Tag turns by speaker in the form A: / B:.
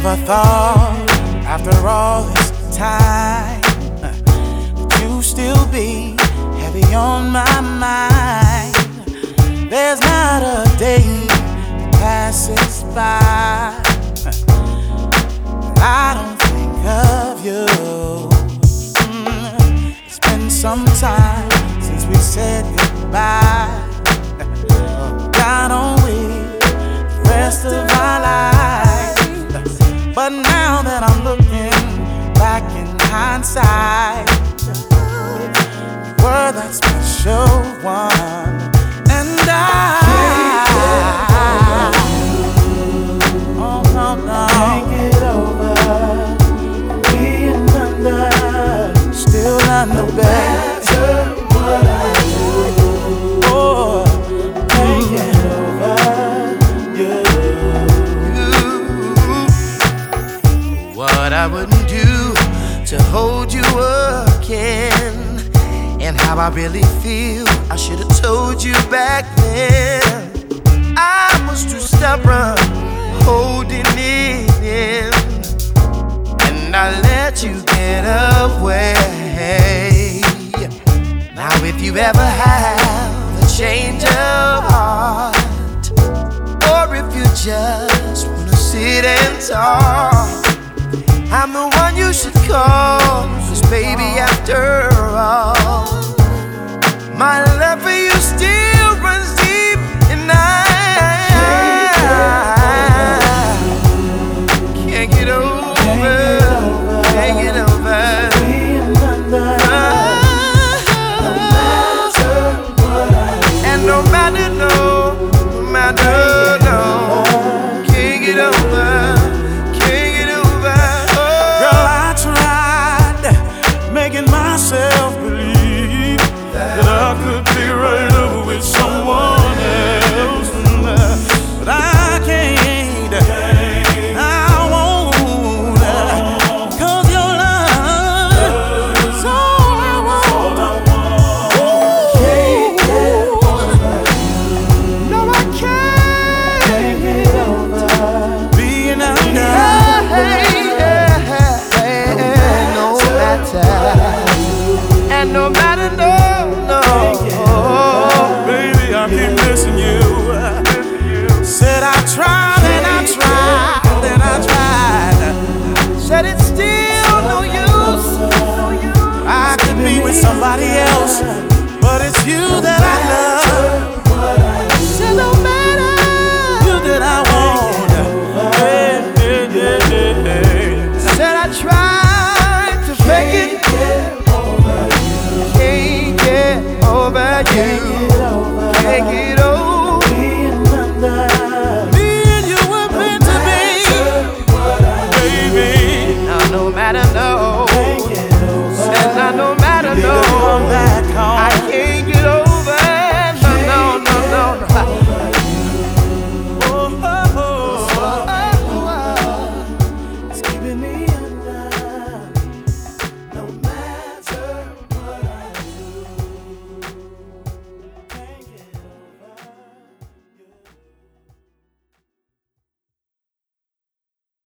A: Never thought after all this time that you still be heavy on my mind. There's not a day that passes by I don't think of you. It's been some time since we said goodbye. God only the rest of our lives. But now that I'm looking back in hindsight, you were that special one, and oh no, no, can't get over being under, still under bed. What I do, oh, can't get over you. What I wouldn't do to hold you again, and how I really feel, I should have told you back then. I was too stubborn, holding it in, and I let you get away. Now if you ever have a change of heart, or if you just wanna sit and talk, I'm the one you should call, 'cause baby, after all, my